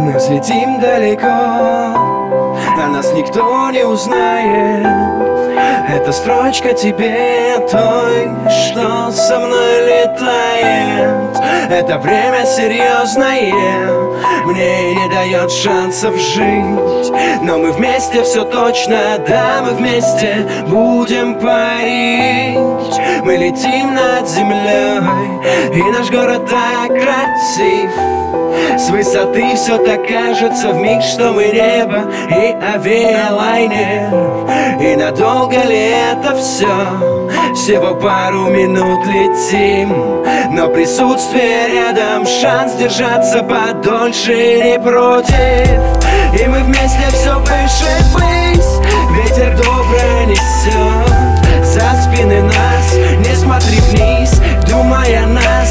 Мы взлетим далеко, а нас никто не узнает. Эта строчка тебе, той, что со мной летает. Это время серьезное, мне не дает шансов жить. Но мы вместе все точно, да, мы вместе будем парить. Мы летим над землей, и наш город так красив. С высоты все так кажется вмиг, что мы небо и авиалайнер. И надолго ли это все? Всего пару минут летим, но присутствие рядом, шанс держаться подольше не против. И мы вместе все выше ввысь, ветер добро несет за спины нас. Не смотри вниз, думай о нас.